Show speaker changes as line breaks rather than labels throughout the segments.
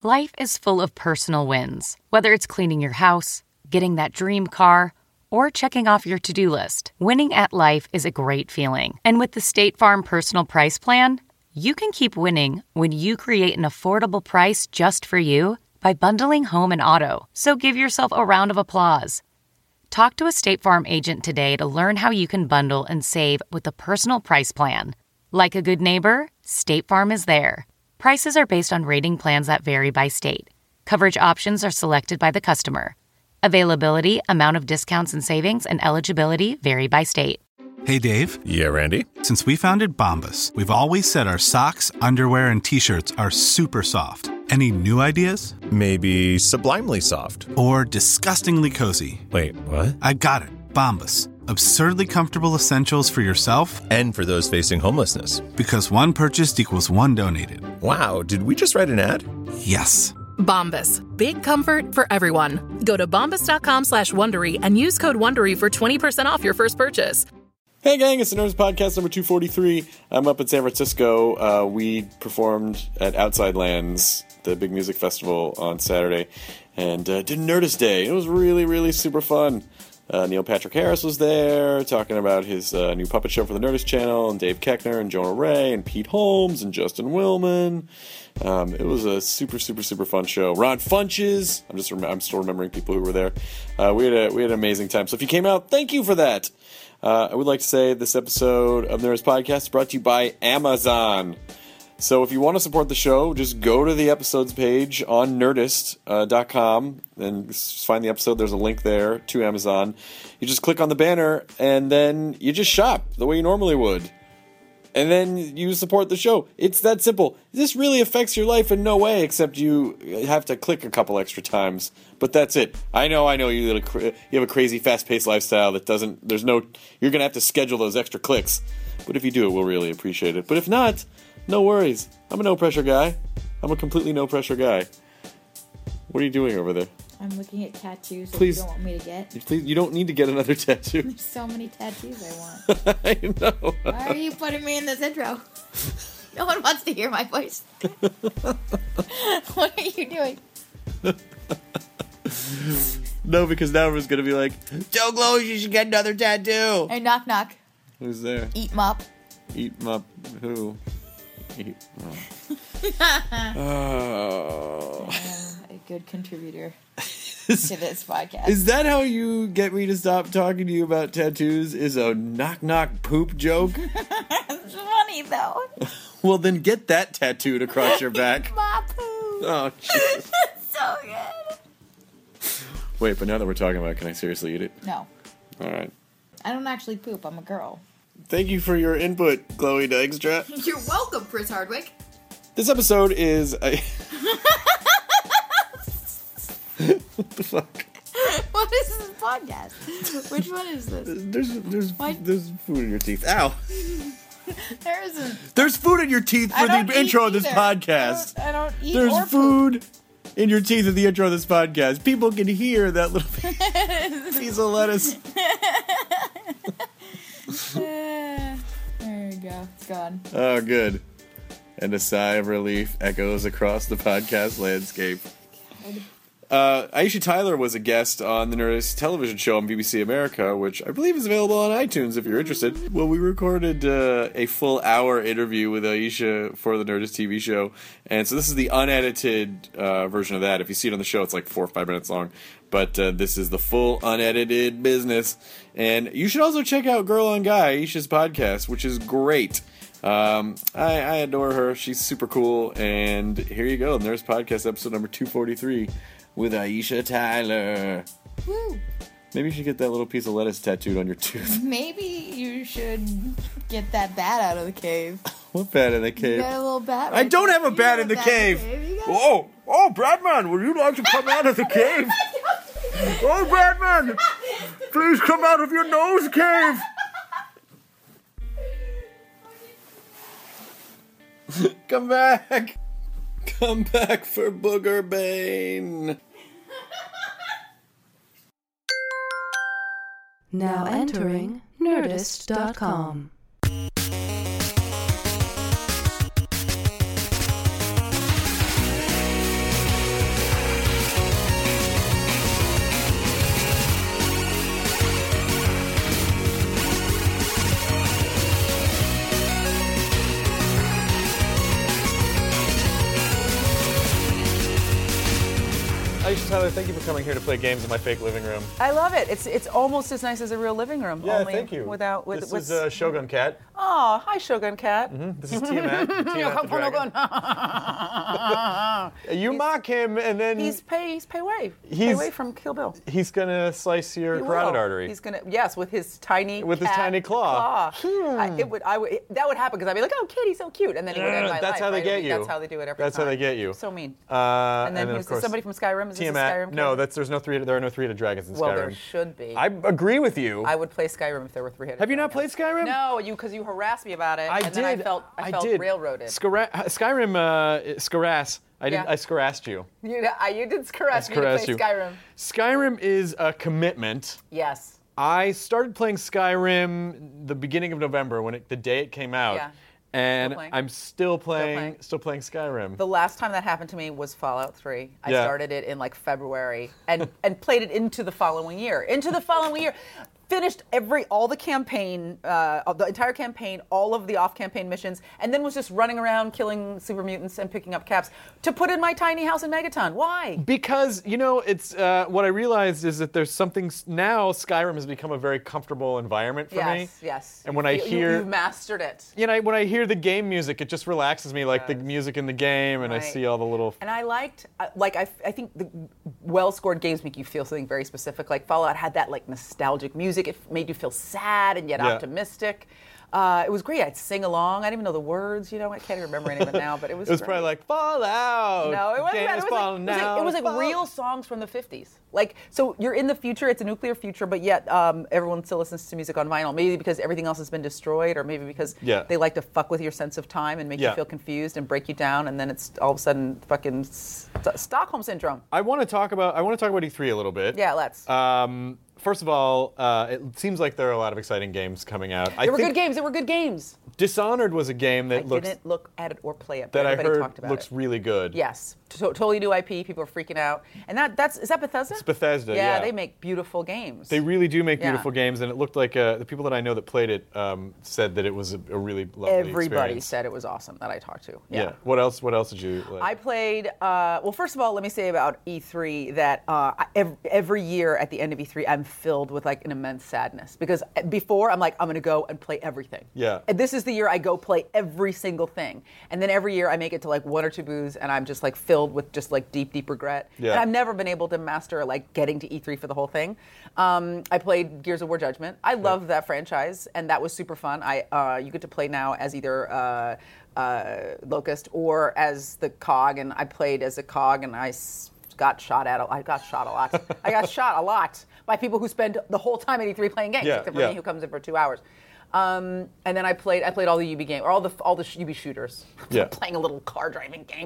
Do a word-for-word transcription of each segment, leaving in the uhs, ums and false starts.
Life is full of personal wins, whether it's cleaning your house, getting that dream car, or checking off your to-do list. Winning at life is a great feeling. And with the State Farm Personal Price Plan, you can keep winning when you create an affordable price just for you by bundling home and auto. So give yourself a round of applause. Talk to a State Farm agent today to learn how you can bundle and save with the Personal Price Plan. Like a good neighbor, State Farm is there. Prices are based on rating plans that vary by state. Coverage options are selected by the customer. Availability, amount of discounts and savings, and eligibility vary by state.
Hey, Dave.
Yeah, Randy?
Since we founded Bombas, we've always said our socks, underwear, and T-shirts are super soft. Any new ideas?
Maybe sublimely soft.
Or disgustingly cozy.
Wait, what?
I got it. Bombas. Absurdly comfortable essentials for yourself
and for those facing homelessness.
Because one purchased equals one donated.
Wow, did we just write an ad?
Yes.
Bombas. Big comfort for everyone. Go to bombas.com slash Wondery and use code Wondery for twenty percent off your first purchase.
Hey gang, it's the Nerds Podcast number two forty-three. I'm up in San Francisco. Uh, we performed at Outside Lands, the big music festival, on Saturday, and uh, did Nerdist Day. It was really, really super fun. Uh, Neil Patrick Harris was there, talking about his uh, new puppet show for the Nerdist Channel, and Dave Koechner, and Jonah Ray, and Pete Holmes, and Justin Willman. Um, it was a super, super, super fun show. Ron Funches. I'm just, rem- I'm still remembering people who were there. Uh, we had a, we had an amazing time. So if you came out, thank you for that. Uh, I would like to say this episode of Nerdist Podcast is brought to you by Amazon. So if you want to support the show, just go to the episodes page on nerdist dot com and just find the episode. There's a link there to Amazon. You just click on the banner and then you just shop the way you normally would. And then you support the show. It's that simple. This really affects your life in no way except you have to click a couple extra times. But that's it. I know, I know you you have a crazy fast-paced lifestyle that doesn't, there's no, you're going to have to schedule those extra clicks. But if you do it, we'll really appreciate it. But if not, no worries. I'm a no-pressure guy. I'm a completely no-pressure guy. What are you doing over there?
I'm looking at tattoos that
Please.
you don't want me to get.
Please, you don't need to get another tattoo.
There's so many tattoos I want.
I know.
Why are you putting me in this intro? No one wants to hear my voice. What are you doing?
No, because now everyone's going to be like, Joe Glow, you should get another tattoo.
Hey, knock knock.
Who's there?
Eat 'em up.
Eat 'em up. Who? Eat 'em up. Oh.
Uh, a good contributor to this podcast.
Is that how you get me to stop talking to you about tattoos? Is a knock knock poop joke?
It's funny though.
Well, then get that tattooed across your back.
Eat my poo.
Oh, Jesus.
It's so good.
Wait, but now that we're talking about it, can I seriously eat it?
No.
All right.
I don't actually poop. I'm a girl.
Thank you for your input, Chloe Dykstra.
You're welcome, Chris Hardwick.
This episode is a... What the fuck?
What is this podcast? Which one is this?
There's there's
What?
there's food in your teeth. Ow.
There isn't.
There's food in your teeth
I
for
don't
the intro
eat
of this
either.
podcast.
I don't, I don't eat
There's
or poop.
food in your teeth at the intro of this podcast. People can hear that little piece of lettuce.
There we go. It's gone.
Oh, good. And a sigh of relief echoes across the podcast landscape. Uh, Aisha Tyler was a guest on the Nerdist television show on B B C America, which I believe is available on iTunes if you're interested. Well, we recorded uh, a full hour interview with Aisha for the Nerdist T V show, and so this is the unedited uh, version of that. If you see it on the show, it's like four or five minutes long, but uh, this is the full unedited business. And you should also check out Girl on Guy, Aisha's podcast, which is great. Um, I, I adore her. She's super cool. And here you go, Nerdist Podcast episode number two forty-three. With Aisha Tyler.
Woo.
Maybe you should get that little piece of lettuce tattooed on your tooth.
Maybe you should get that bat out of the cave.
What bat in the
You
cave?
got a little bat.
I
right
don't
there.
have a
You
bat
got
in the
bat
cave.
You got-
Oh, oh, Bradman, would you like to come out of the cave? Oh, Bradman, please come out of your nose cave. Come back. Come back for Booger Bane.
Now entering Nerdist dot com.
Aisha Tyler, thank you for coming here to play games in my fake living room.
I love it. It's it's almost as nice as a real living room.
Yeah,
only
thank you.
Without with,
this
with,
is uh, Shogun Cat.
Oh, hi Shogun Cat.
Mm-hmm. This is Tiamat. Tiamat the dragon. You
He's-
mock him, and then
He's pay he's Pei Wei. Pei
He's-
Wei from Kill Bill.
he's gonna slice your
He
carotid
will.
artery.
He's gonna yes with his tiny
With his
cat
tiny claw.
claw. I, it would I would it- that would happen because I'd be like, oh, Kitty's so cute, and then he would end my
That's
life.
how they
right?
get you.
That's how they do it every
That's
time.
how they get you.
So mean.
Uh,
and then,
of
who's
course,
somebody from Skyrim? Is this a
Tiamat.
Skyrim
No,
character?
that's there's no three. There are no three-headed dragons in
Well,
Skyrim.
there should be.
I agree with you.
I would play Skyrim if there were three-headed.
Have you not
dragons.
played Skyrim?
No, you because you harassed me about it,
I
and
did.
then I felt I, felt
did.
railroaded.
Skara- Skyrim, uh, Skarass. I did.
Yeah.
I Skarassed you.
You, I, you did caress me to
Skarassed
play
you.
Skyrim.
Skyrim is a commitment.
Yes.
I started playing Skyrim the beginning of November when it, the day it came out,
Yeah.
and
playing.
I'm still playing,
playing.
still playing Skyrim.
The last time that happened to me was Fallout three. I
Yeah.
started it in like February and and played it into the following year. Into the following year. Finished every all the campaign, uh, the entire campaign, all of the off-campaign missions, and then was just running around killing super mutants and picking up caps to put in my tiny house in Megaton. Why?
Because you know, it's uh, what I realized is that there's something s- now. Skyrim has become a very comfortable environment for me.
Yes, yes.
And when I
You- you-
hear,
you've mastered it.
you know, when I hear the game music, it just relaxes me, like the music in the game, and I
Right.
see all the little.
And I liked, uh, like, I, I think the well-scored games make you feel something very specific. Like Fallout had that like nostalgic music. It made you feel sad and yet
Yeah.
optimistic. Uh, it was great. I'd sing along. I didn't even know the words. You know, I can't even remember any of it now, but it was.
It was
great.
probably like Fallout.
No, it wasn't
Game
that.
is
It was, like,
falling
it was like,
down,
it was like
Fallout.
real songs from the fifties. Like, so you're in the future. It's a nuclear future, but yet um, everyone still listens to music on vinyl. Maybe because everything else has been destroyed, or maybe because
Yeah.
they like to fuck with your sense of time and make
Yeah.
you feel confused and break you down, and then it's all of a sudden fucking st- Stockholm syndrome.
I want to talk about. I want to talk about E three a little bit.
Yeah, let's.
Um, first of all, uh, it seems like there are a lot of exciting games coming out. I
They were
think
good games. They were good games.
Dishonored was a game that
I
looks
didn't look at it or play it, but
that I
everybody
heard
talked about
looks
it.
really good.
Yes, to- totally new I P. People are freaking out, and that that's is that Bethesda?
It's Bethesda, yeah.
they make beautiful games.
They really do make
Yeah.
beautiful games, and it looked like uh, the people that I know that played it um, said that it was a, a really lovely
Everybody
experience.
said it was awesome that I talked to.
Yeah.
Yeah.
What else? What else did you? Like?
I played. Uh, well, first of all, let me say about E three that uh, I- every, every year at the end of E three, I'm filled with like an immense sadness because before I'm like I'm going to go and play everything.
Yeah.
And this is the year I go play every single thing, and then every year I make it to like one or two booths, and I'm just like filled with just like deep, deep regret.
Yeah.
And I've never been able to master like getting to E three for the whole thing. Um, I played Gears of War Judgment. I love that franchise, and that was super fun. I uh, you get to play now as either. Uh, uh, Locust or as the cog, and I played as a cog, and I s- got shot at. A, I got shot a lot. I got shot a lot by people who spend the whole time at E three playing games,
Yeah,
except for
yeah.
me who comes in for two hours. Um, and then I played. I played all the U B games, or all the all the U B shooters.
Yeah.
Playing a little car driving game.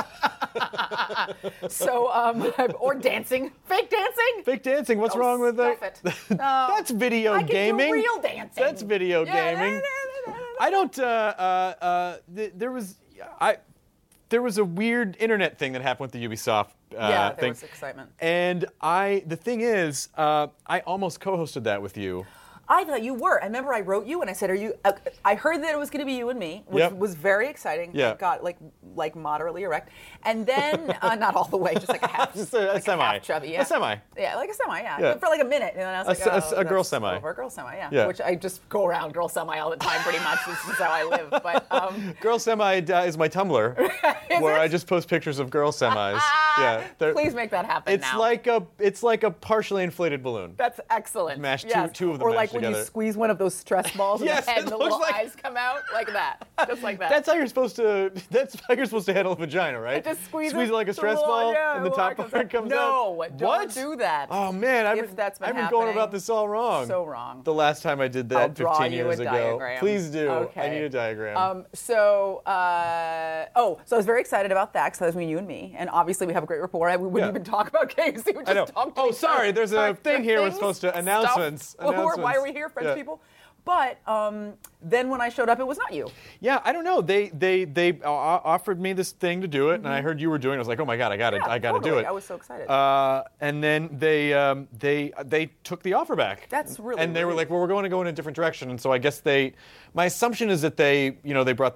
so, um, or dancing, fake dancing.
Fake dancing. What's
Oh,
wrong with
stop
that?
it. No.
That's video
I can do
gaming.
real dancing.
That's video
Yeah,
gaming.
da, da, da, da, da.
I don't. Uh, uh, uh, th- there was. I. There was a weird internet thing that happened with the Ubisoft uh,
Yeah, there
thing.
was excitement.
And I. The thing is, uh, I almost co-hosted that with you.
I thought you were. I remember I wrote you and I said, "Are you?" Uh, I heard that it was going to be you and me, which
Yep.
was very exciting.
Yeah.
Got like like moderately erect, and then uh, not all the way, just like a half,
Just a- a
like
semi.
half chubby, yeah.
A semi.
yeah, like a semi, yeah.
Yeah.
For like a minute, and then I was
A
like,
s- a s-
oh,
a girl
that's
semi.
over. A girl semi, yeah.
Yeah.
Which I just go around girl semi all the time, pretty much. This is how I live. But um,
Girl Semi uh, is my Tumblr, where I just post pictures of girl semis. yeah, they're-
please make that happen
It's
now.
like a. It's like a partially inflated balloon.
That's excellent.
Mash two-
Yes.
two of them
Or like
mashed
when
together.
you squeeze one of those stress balls
Yes,
in the head
it
and the
looks
little
like-
eyes come out, like that. Just like that.
That's how you're supposed to. That's how you're supposed to handle a vagina, right?
Just squeeze,
squeeze it like a
the
stress
little-
ball,
yeah,
and the
the
top
line
part comes
no,
out.
don't
What?
do that.
Oh man, I've
If
been,
that's been
I've been going
happening.
about this all wrong.
So wrong.
The last time I did that
I'll draw
fifteen
you
years
a
ago.
diagram.
Please do.
Okay.
I need a diagram.
Um, so, uh, oh, so I was very excited about that because that was between you and me, and obviously we have a great rapport. I, we wouldn't
Yeah.
even talk about games. We would
I
just
know.
talk to
Oh,
each
sorry,
other.
there's a
Sorry,
thing here we're
things,
supposed to-
stuff.
announcements,
Who are- Why are
announcements.
we here, French
Yeah.
people? But um, then when I showed up, it was not you.
Yeah, I don't know. They they they uh, offered me this thing to do it, and I heard you were doing it. I was like, oh my god, I got to
Yeah,
I got to do
totally.
it.
I was so excited.
Uh, and then they um, they they took the offer back.
That's really
And they were
rude.
like, well, we're going to go in a different direction. And so I guess they, my assumption is that they, you know, they brought this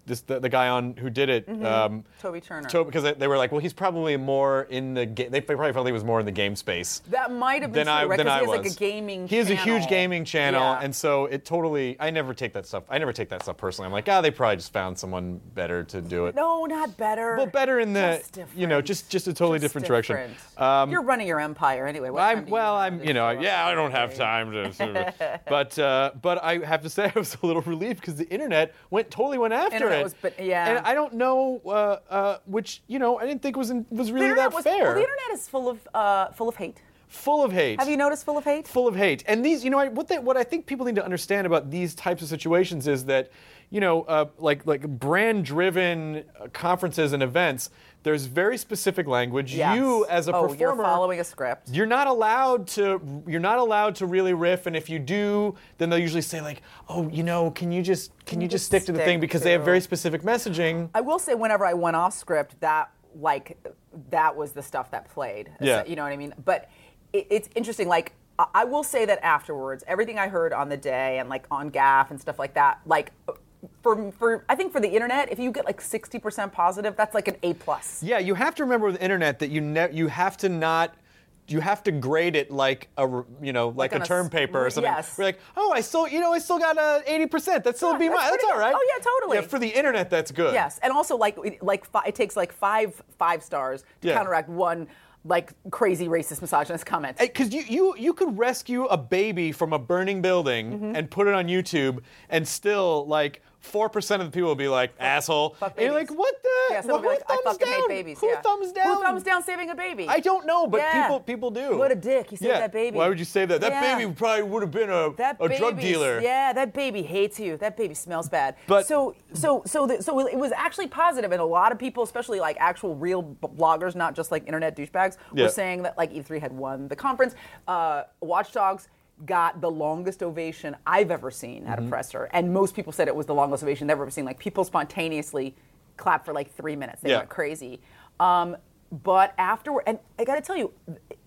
this the, the guy on who did it,
Mm-hmm.
um,
Toby Turner.
To, because they, they were like, well, he's probably more in the game. They probably felt he was more in the game space.
That might have been
than
true,
I,
right?
than
'Cause
I
he has
was.
like a gaming
He has a
channel.
huge gaming channel,
Yeah.
and so it totally. I never take that stuff. I never take that stuff personally. I'm like, ah, they probably just found someone better to do it.
No, not better.
Well, better in the,
Just different.
you know, just just a totally
Just
different,
different.
direction. Um,
You're running your empire anyway. What time
I'm
do
well.
have
I'm
to
you know
show up
yeah. I don't
every
have
day?
time to. but uh, but I have to say I was a little relieved because the internet went totally went after
Internet
it.
was- but- yeah.
And I don't know uh, uh, which you know I didn't think was in, was
The
really
internet
that
was,
fair.
Well, the internet is full of uh, full of hate.
Full of hate.
Have you noticed full of hate?
Full of hate. And these, you know, I, what they, what I think people need to understand about these types of situations is that, you know, uh, like like brand-driven uh, conferences and events, there's very specific language.
Yes.
You as a
oh,
performer,
you're following a script.
You're not allowed to. You're not allowed to really riff. And if you do, then they'll usually say like, "Oh, you know, can you just can you just stick to the thing?" Because they have very specific messaging.
I will say, whenever I went off script, that like that was the stuff that played.
Yeah.
You know what I mean? But it, it's interesting. Like I I will say that afterwards, everything I heard on the day and like on Gaff and stuff like that, like. For, for I think for the internet, if you get like sixty percent positive, that's like an A plus.
Yeah, you have to remember with the internet that you ne- you have to not. You have to grade it like a you know like,
Like on
a
a
term
s-
paper or something.
yes.
We're like, oh, I still you know I still got a eighty percent. That's still
Yeah,
be
that's
mine. That's
pretty
all
good.
right.
Oh, yeah, totally.
Yeah, for the internet, that's good.
Yes, and also like it- like fi- it takes like five five stars to
Yeah.
counteract one like crazy racist misogynist comment.
Because you, you you could rescue a baby from a burning building
Mm-hmm.
and put it on YouTube, and still like four percent of the people will be like asshole.
Fuck
and you're like,
babies.
what the?
Yeah,
well,
someone
who
will be like, I
thumbs
fucking
down?
hate babies.
Who
yeah.
thumbs down?
Who thumbs down saving a baby?
I don't know, but
Yeah.
people people do.
What a dick! He saved
yeah.
that baby.
Why would you say that? That
Yeah.
baby probably would have been a,
That
a drug
baby's-
dealer.
Yeah, that baby hates you. That baby smells bad.
But-
so so so the, so it was actually positive, and a lot of people, especially like actual real b- bloggers, not just like internet douchebags,
Yeah.
were saying that like E three had won the conference. Uh, Watch Dogs got the longest ovation I've ever seen at
Mm-hmm.
a presser, and most people said it was the longest ovation they've ever seen. Like people spontaneously clapped for like three minutes. They
Yeah.
went crazy. Um, but afterward, and I got to tell you.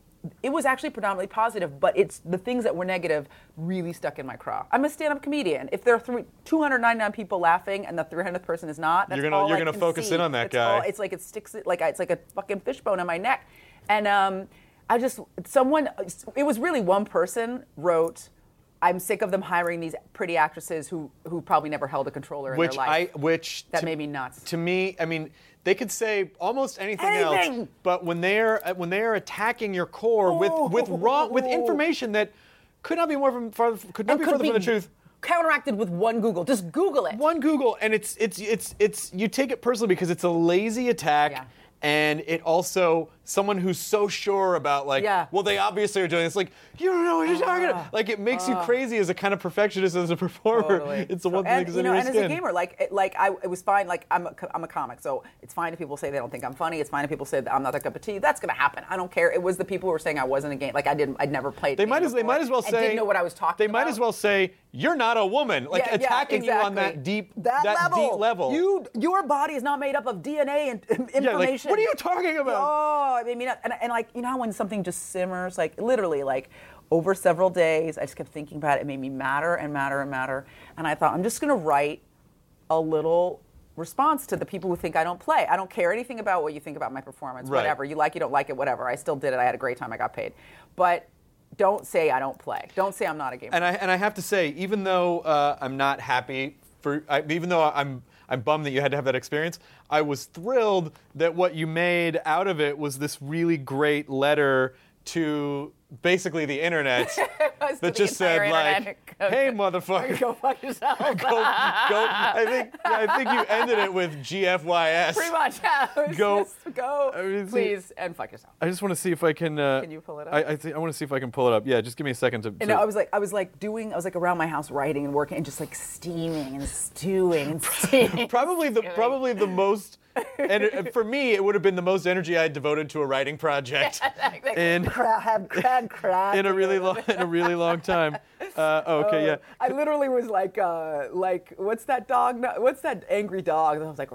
It was actually predominantly positive, but it's the things that were negative really stuck in my craw. I'm a stand-up comedian. If there are three, two hundred ninety-nine people laughing and the three hundredth person is not, that's
You're gonna-
all
you're
I
gonna
can
focus
see.
in on that
It's
guy.
all- it's like it sticks, like it's like a fucking fishbone in my neck. And um, I just, someone, it was really one person wrote, I'm sick of them hiring these pretty actresses who who probably never held a controller in
Which
their life.
I which
That
to-
made me nuts.
To me, I mean, they could say almost anything,
Anything!
else, but when they're when they're attacking your core with with wrong with information that could not be more from far could not
And
be
could
further from
be
the truth.
counteracted with one Google. Just Google it.
One Google, and it's it's it's it's you take it personally because it's a lazy attack.
Yeah.
And it also someone who's so sure about like,
Yeah.
well, they obviously are doing this. Like, you don't know what you're talking about. Like, it makes you crazy as a kind of perfectionist as a performer.
Totally.
It's the
So-
one thing
and,
that's
you
in
know,
your
and
skin.
as a gamer, like, it, like I, it was fine. Like, I'm a, I'm a comic, so it's fine if people say they don't think I'm funny. It's fine if people say that I'm not their cup of tea. That's gonna happen. I don't care. It was the people who were saying I wasn't a game. Like, I didn't. I'd never played.
They
the
might
game
as they
before
might as well
and
say
didn't know what I was talking
They
about.
might as well say you're not a woman, like
Yeah, yeah,
attacking you on
exactly.
that deep
that, level.
deep level.
You, your body is not made up of D N A and information.
Yeah, like, what are you talking about?
Oh, I mean, and, and like, you know how when something just simmers, like literally, like over several days, I just kept thinking about it. It made me madder and madder and madder. And I thought, I'm just going to write a little response to the people who think I don't play. I don't care anything about what you think about my performance,
Right.
whatever. You like, you don't like it, whatever. I still did it. I had a great time. I got paid. But don't say I don't play. Don't say I'm not a gamer.
And I and I have to say, even though uh, I'm not happy for, I, even though I'm I'm bummed that you had to have that experience, I was thrilled that what you made out of it was this really great letter to basically the internet
To
that
the
just said
entire
like,
internet. Go-
"Hey, motherfucker,
Go fuck yourself.
go, go." I think I think you ended it with G F Y S.
Pretty much. Yeah. It was
Go-
just go.
I mean, see-
please, and fuck yourself.
I just want to see if I can. Uh,
Can you pull it up?
I I, think, I want to see if I can pull it up. Yeah, just give me a second to.
And
to
I was like, I was like doing, I was like around my house writing and working and just like steaming and stewing and steaming.
probably the probably the most. And it, for me, it would have been the most energy I had devoted to a writing project in
Crab, crab, crab.
in a really long in a really long time. Uh, oh, okay, yeah.
I literally was like, uh, like, what's that dog? no- What's that angry dog? And I was like,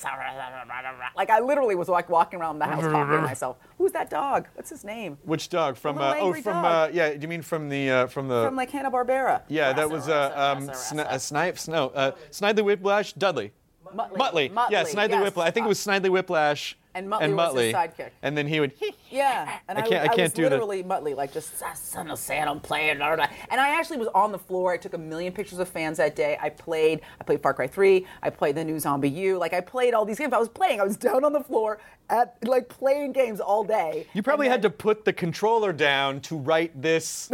like I literally was like walking around the house talking to myself. Who's that dog? What's his name?
Which dog? From
little
uh, oh,
angry
from
dog.
uh, yeah. Do you mean from the uh, from the?
From like Hanna Barbera.
yeah, that was uh, um, Sni- uh, Snipes. No, uh, Snidely Whiplash. Dudley.
Muttley.
Muttley.
Muttley,
Yeah, Snidely
yes.
Whiplash. I think it was Snidely Whiplash.
And Muttley was his sidekick.
And then he would.
Yeah, and
I
I,
can't-
was,
I can't
was
do the-
literally Muttley, like just son of Sam, I'm playing. Blah, blah, blah. And I actually was on the floor. I took a million pictures of fans that day. I played. I played Far Cry three. I played the new Zombie U. Like I played all these games. I was playing. I was down on the floor at like playing games all day.
You probably
And
had to
then-
put the controller down to write this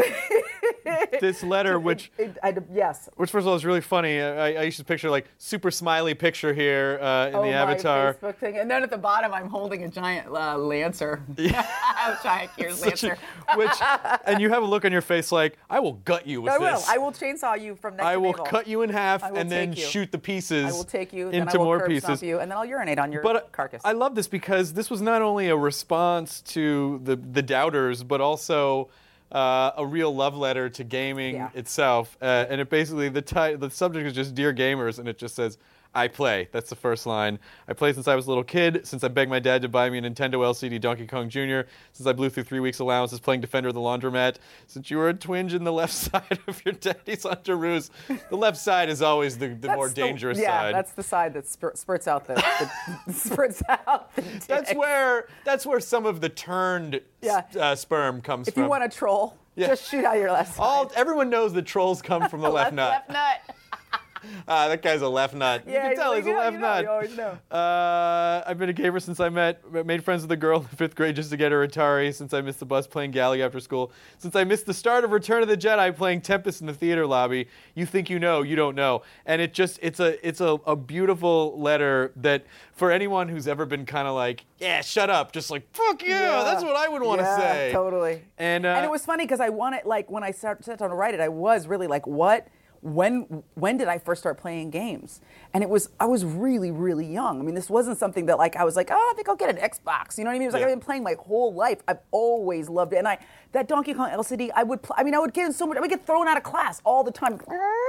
this letter, which
It, I, yes.
which first of all is really funny. I, I used to picture like super smiley picture here uh, in
oh,
the avatar.
My Facebook thing. And then at the bottom, I'm holding a giant uh, Lancer. a giant Gears
Such a-
Lancer.
which and you have a look on your face like I will gut you with
I will.
this.
I will chainsaw you from neck
I
to
will
navel.
cut you in half
I will
and then
take you.
shoot the pieces.
I will take you then
into
I will
more
curb
pieces.
stomp you, and then I'll urinate on your
But uh,
carcass.
I love this because this was not only a response to the the doubters, but also uh, a real love letter to gaming
Yeah.
itself. Uh, and it basically the ti- the subject is just "Dear Gamers," and it just says, "I play." That's the first line. I play since I was a little kid. Since I begged my dad to buy me a Nintendo L C D Donkey Kong Junior Since I blew through three weeks' allowances playing Defender of the Laundromat. Since you were a twinge in the left side of your daddy's underoos. The left side is always the, the
That's
more
the-
dangerous
yeah,
side.
that's the side that spur- spurts out the, the spurts out. The
That's
dick.
where that's where some of the turned
Yeah.
uh, sperm comes
If
from.
you want to troll,
Yeah.
just shoot out your left side.
All everyone knows that trolls come from the left, nut.
Left nut.
Ah, that guy's a left nut.
Yeah,
you can tell
you
he's a
know,
left
you know,
nut.
you always know.
Uh, I've been a gamer since I met, made friends with a girl in fifth grade just to get her Atari. Since I missed the bus playing Galaga after school. Since I missed the start of Return of the Jedi playing Tempest in the theater lobby. You think you know, you don't know. And it just, it's a, it's a, a beautiful letter that for anyone who's ever been kind of like, yeah, shut up, just like, fuck yeah, that's what I would want to
yeah,
say.
Totally.
And, uh,
and it was funny because I wanted, like, when I sat sat down to write it, I was really like, what? When when did I first start playing games? And it was I was really really young. I mean, this wasn't something that like I was like, oh, I think I'll get an Xbox. You know what I mean? It was like
Yeah.
I've been playing my whole life. I've always loved it. And I that Donkey Kong L C D, I would pl- I mean, I would get in so much. I would get thrown out of class all the time.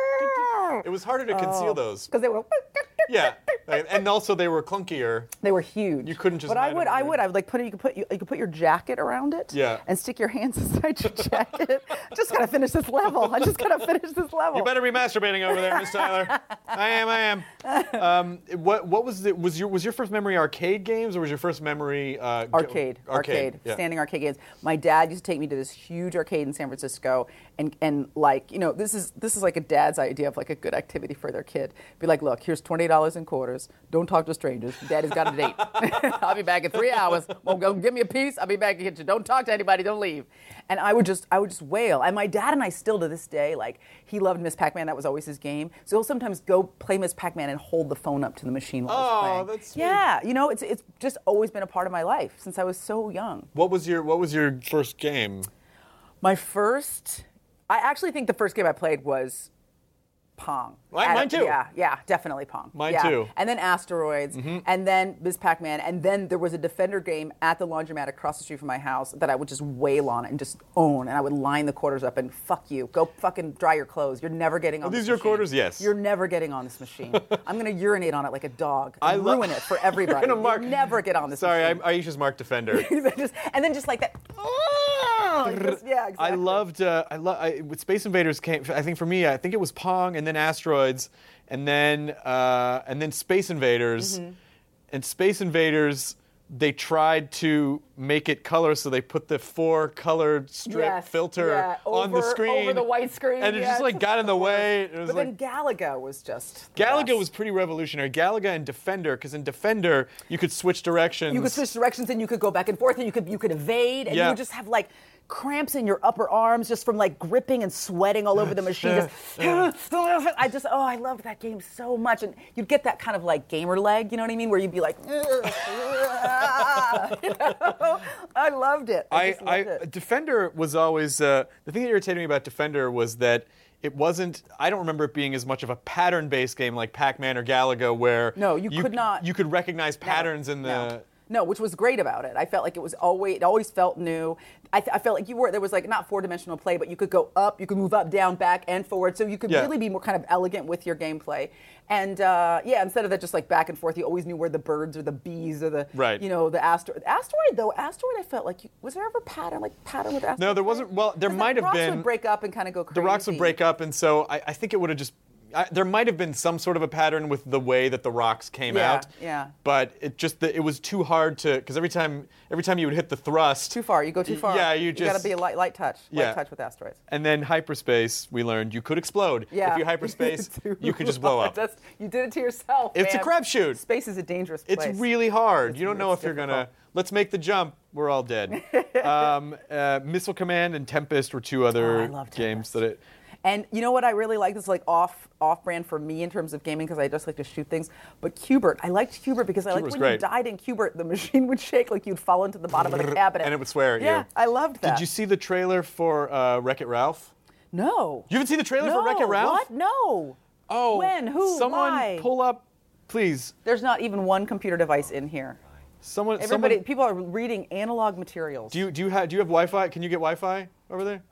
It was harder to conceal those.
Because they were
Yeah, and also they were clunkier.
They were huge.
You couldn't just
But I
line
would,
them
I
with-
would, I would like put it. You could put, you, you could put your jacket around it.
Yeah.
And stick your hands inside your jacket. Just gotta finish this level. I just gotta finish this level.
You better be masturbating over there, Miss Tyler. I am, I am. Um, what what was it? Was your was your first memory arcade games, or was your first memory uh, g-
Arcade, arcade,
yeah.
standing arcade games. My dad used to take me to this huge arcade in San Francisco, and and like you know, this is this is like a dad's idea of like a good activity for their kid. Be like, look, here's twenty dollars in quarters. Don't talk to strangers. Daddy's got a date. I'll be back in three hours. Well, go give me a piece. I'll be back in the kitchen. Don't talk to anybody. Don't leave. And I would just I would just wail. And my dad and I still to this day, like he loved Miss Pac-Man. That was always his game. So he'll sometimes go play Miss Pac-Man and hold the phone up to the machine while
Oh,
he's playing.
that's sweet.
Yeah, you know, it's it's just always been a part of my life since I was so young.
What was your What was your first game?
My first, I actually think the first game I played was Pong.
Mine-
At-
mine too.
Yeah, yeah, definitely Pong.
Mine
yeah.
too.
And then Asteroids, and then Miz Pac-Man, and then there was a Defender game at the laundromat across the street from my house that I would just wail on and just own, and I would line the quarters up and fuck you, go fucking dry your clothes. You're never getting on.
Are
this
these your
machine.
quarters? Yes.
You're never getting on this machine. I'm gonna urinate on it like a dog.
I
And
lo-
ruin it for everybody.
You're gonna mark-
You'll never get on this.
Sorry,
machine.
I, Aisha's marked Defender.
Just- and then just like that. Just- yeah, exactly.
I loved. Uh, I love. I, with Space Invaders came. I think for me, I think it was Pong, and then Asteroids, and then uh, and then Space Invaders,
Mm-hmm.
and Space Invaders. They tried to make it color, so they put the four colored strip
Yes,
filter
yeah,
on the
over-
screen,
over the white screen,
and it
yeah,
just like
just
got in the
the worst.
way. It was
But
like
then Galaga was just the
Galaga
best.
was pretty revolutionary. Galaga and Defender, because in Defender you could switch directions.
You could switch directions and you could go back and forth and you could you could evade and
Yeah.
you would just have like cramps in your upper arms just from like gripping and sweating all over the machine. Just, I just oh I loved that game so much, and you'd get that kind of like gamer leg, you know what I mean, where you'd be like, you know? I loved it. I,
I,
just loved
I
it.
Defender was always uh, the thing that irritated me about Defender was that it wasn't. I don't remember it being as much of a pattern-based game like Pac-Man or Galaga, where
No, you could not-
You could recognize patterns in the.
No. No, which was great about it. I felt like it was always it always felt new. I, th- I felt like you were there was like not four dimensional play, but you could go up, you could move up, down, back, and forward. So you could
Yeah.
really be more kind of elegant with your gameplay. And uh, yeah, instead of that just like back and forth, you always knew where the birds or the bees or the
Right.
you know the asteroid. Asteroid though, asteroid I felt like you, was there ever pattern like pattern with asteroid?
No, there wasn't- well, there
'Cause
might
the
have
rocks
been-
would break up and kind of go crazy.
The rocks would break up, and so I, I think it would have just. I, there might have been some sort of a pattern with the way that the rocks came
Yeah,
out.
yeah.
But it just it was too hard to because every time every time you would hit the thrust,
Too far. You go too far.
Yeah, you
You got to
just
be a light, light touch. Light
Yeah.
touch with asteroids.
And then hyperspace, we learned you could explode.
Yeah.
If you hyperspace,
Too
you could just blow
hard.
up.
That's, you did it to yourself.
It's a
man.
crapshoot.
Space is a dangerous place.
It's really hard.
It's-
you don't know
it's
if you're gonna.
difficult.
Let's make the jump. We're all dead. um, uh, Missile Command and Tempest were two other
Oh, I love
games
Tempest.
that it.
And you know what I really like? This is like off off brand for me in terms of gaming because I just like to shoot things. But Q*bert, I liked Q*bert because I liked
was
when
great.
you died in Q*bert, the machine would shake like you'd fall into the bottom of the cabinet.
And it would swear at you.
Yeah, I loved that.
Did you see the trailer for uh, Wreck-It Ralph?
No.
You haven't seen the trailer
no.
for Wreck-It Ralph?
What? No.
Oh.
When? Who?
Someone
Why?
pull up, please.
There's not even one computer device in here.
Someone.
Everybody,
someone,
people are reading analog materials.
do you do you have do you have Wi-Fi? Can you get Wi-Fi over there?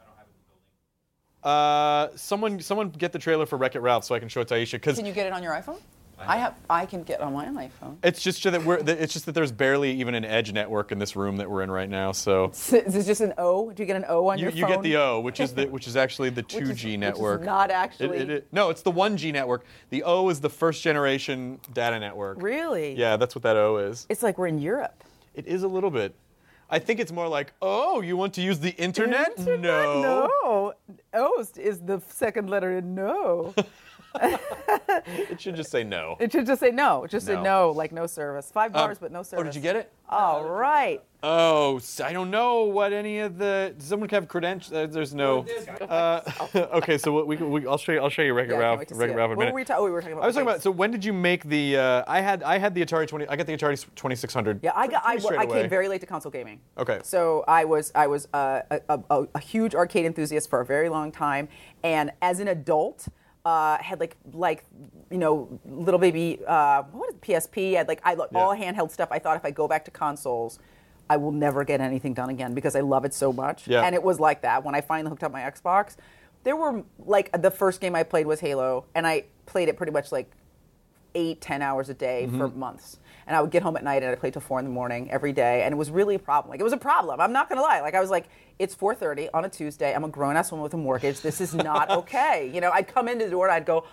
Uh, someone, someone get the trailer for Wreck-It Ralph so I can show it to Aisha because
Can you get it on your iPhone? I have. I can get on my iPhone.
it's just that we're. that- It's just that there's barely even an edge network in this room that we're in right now. So
Is it just an O? Do you get an O on
you,
your
you
phone?
get the O, which is the which is actually the
Which
two
is-
G
which is
network.
not
It-
actually.
it- it- no, it's the one G network. The O is the first generation data network.
Really?
Yeah, that's what that O is.
It's like we're in Europe.
It is a little bit. I think it's more like, oh, you want to use the internet?
Internet?
No.
No. O is the second letter in no.
It should just say no.
It should just say no. Just say
No.
no, like no service. Five
Um,
bars, but no service.
Oh, did you get it?
All right.
Oh, s- I don't know what any of the. Does someone have credentials? Uh, there's no. Uh, okay, so what we, we I'll show you. I'll show you Wreck-It
Yeah, I can't
Ralph.
wait to see
Wreck-It
it.
Ralph in a
What
minute.
were we ta- oh, we were talking about
I was talking
games.
about. So when did you make the? Uh, I had I had the Atari twenty. I got the Atari twenty-six hundred.
Yeah, I got. I,
pretty straight
I
away.
came very late to console gaming.
Okay.
So I was I was uh, a, a, a, a huge arcade enthusiast for a very long time, and as an adult, uh, had like like you know little baby uh, what is it, P S P? I had like I like all
Yeah.
handheld stuff. I thought if I go back to consoles, I will never get anything done again because I love it so much.
Yeah.
And it was like that when I finally hooked up my Xbox. There were like the first game I played was Halo, and I played it pretty much like eight, ten hours a day
Mm-hmm.
for months. And I would get home at night and I'd play till four in the morning every day. And it was really a problem. Like, it was a problem. I'm not going to lie. Like, I was like, it's four thirty on a Tuesday. I'm a grown-ass woman with a mortgage. This is not okay. You know, I'd come into the door and I'd go,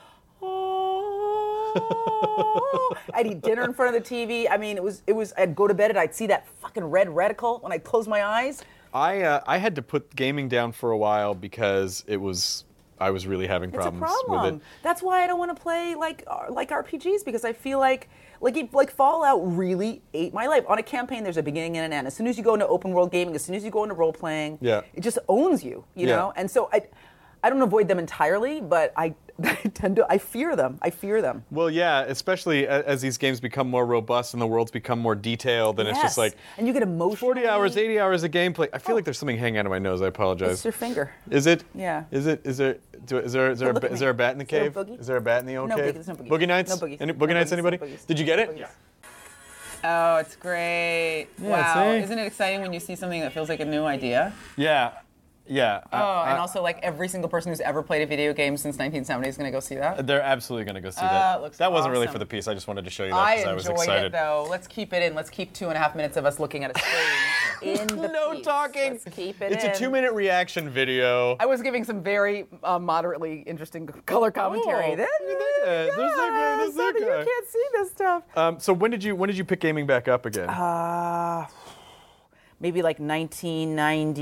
oh. I'd eat dinner in front of the T V. I mean, it was, it was, I'd go to bed and I'd see that fucking red reticle when I'd close my eyes.
I uh, I had to put gaming down for a while because it was I was really having
It's a
problems
problem.
with it.
That's why I don't want to play like uh, like R P Gs because I feel like like it, like Fallout really ate my life. On a campaign, there's a beginning and an end. As soon as you go into open world gaming, as soon as you go into role playing,
Yeah.
it just owns you. You
Yeah.
know, and so I I don't avoid them entirely, but I, I tend to I fear them. I fear them.
Well, yeah, especially a- as these games become more robust and the worlds become more detailed, and it's just
Yes.
like
and you get emotional.
forty hours, eighty hours of gameplay. I feel like there's something hanging out of my nose. I apologize.
It's your finger.
Is it?
Yeah.
Is it? Is there? Do, is there? Is there?
Look
A,
at
is
me.
there a bat in the
Is there a
cave?
boogie?
Is there a bat in the old
No
cave?
boogie, there's no boogies.
Boogie nights.
No boogies.
Any, boogie
No
nights?
boogies,
Anybody?
no boogies.
Did you get it?
No boogies.
Oh, it's great.
Yeah,
wow.
see?
Isn't it exciting when you see something that feels like a new idea?
Yeah. Yeah.
Oh,
I-
and
I-
also like every single person who's ever played a video game since nineteen seventy is going to go see that.
They're absolutely going to go see
Uh,
that.
it looks
that wasn't really
awesome.
for the piece. I just wanted to show you that
I
because I, was
enjoyed
excited.
it though. Let's keep it in. Let's keep two and a half minutes of us looking at a screen in the
No
piece.
talking.
Let's keep it
It's
in.
a two-minute reaction video.
I was giving some very uh, moderately interesting color commentary.
Oh,
Then,
look at that guy. There's that guy. There's that
something
guy.
You can't see this stuff.
Um, so when did you when did you pick gaming back up again?
Uh, maybe like nineteen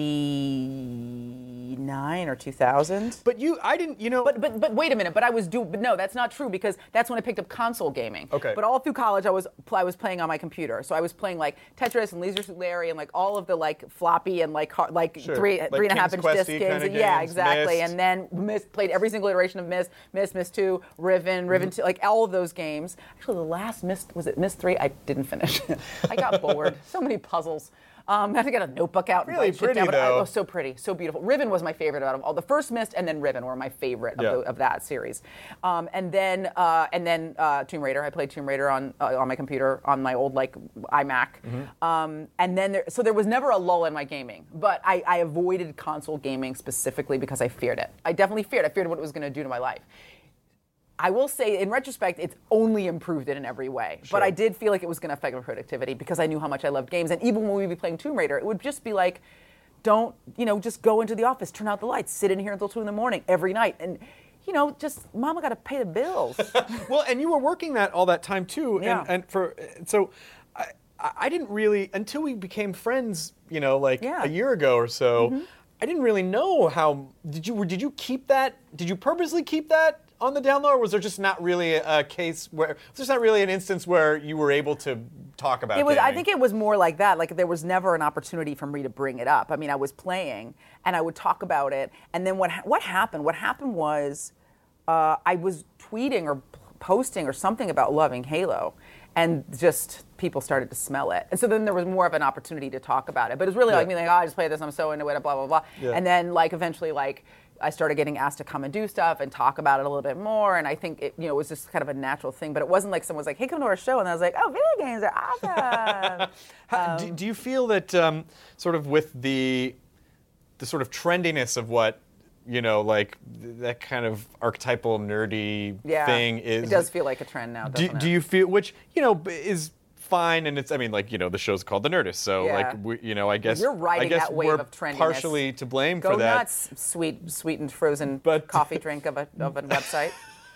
ninety-nine or two thousand.
but you, I didn't. You know.
But but but wait a minute. But I was do. But no, that's not true because that's when I picked up console gaming.
Okay.
But all through college, I was pl- I was playing on my computer. So I was playing like Tetris and Leisure Suit Larry and like all of the like floppy and like hard, like
Sure.
three
Like
three and a half inch
King's
disc
Questy
games.
kinda
Yeah,
games,
exactly.
Myst.
And then Myst, played every single iteration of Myst, Myst, Myst two, Riven, Riven
Mm-hmm.
two, like all of those games. Actually, the last Myst was it Myst three? I didn't finish. I got bored. So many puzzles. Um, I had to get a notebook out. And
Really
write shit
pretty,
down, but I-
though.
oh, so pretty, so beautiful. Riven was my favorite out of all. The first Myst and then Riven were my favorite of,
Yeah.
the, of that series. Um, and then uh, and then uh, Tomb Raider. I played Tomb Raider on uh, on my computer on my old like iMac.
Mm-hmm.
Um, and then there, so there was never a lull in my gaming, but I, I avoided console gaming specifically because I feared it. I definitely feared. I feared what it was going to do to my life. I will say, in retrospect, it's only improved it in every way.
Sure.
But I did feel like it was going to affect my productivity because I knew how much I loved games. And even when we'd be playing Tomb Raider, it would just be like, don't, you know, just go into the office, turn out the lights, sit in here until two in the morning every night. And you know, just mama got to pay the bills.
Well, and you were working that all that time too,
Yeah.
and, and for so I, I didn't really until we became friends, you know, like
Yeah.
a year ago or so.
Mhm.
I didn't really know how. Did you did you keep that? Did you purposely keep that on the down low, or was there just not really a, a case where was there just not really an instance where you were able to talk about
It was. I
gaming?
think it was more like that. Like there was never an opportunity for me to bring it up. I mean, I was playing and I would talk about it, and then what ha- what happened? What happened was uh, I was tweeting or p- posting or something about loving Halo, and just people started to smell it, and so then there was more of an opportunity to talk about it. But it was really
Yeah.
like me, like, oh, I just play this, I'm so into it, blah blah blah.
Yeah.
And then like eventually like. I started getting asked to come and do stuff and talk about it a little bit more, and I think it, you know, it was just kind of a natural thing. But it wasn't like someone was like, "Hey, come to our show," and I was like, "Oh, video games are awesome."
How, do, do you feel that um, sort of with the the sort of trendiness of what you know, like th- that kind of archetypal nerdy
Yeah,
thing is?
it does feel like a trend now,
Do,
doesn't
do
it?
you feel which you know b- is fine, and it's I mean like you know the show's called The Nerdist, so
Yeah.
like we, you know I guess
You're riding
I guess
that wave
we're
of trendiness.
partially to blame
Go
for that.
nuts, sweet, sweetened, frozen
But-
coffee drink of a of a website.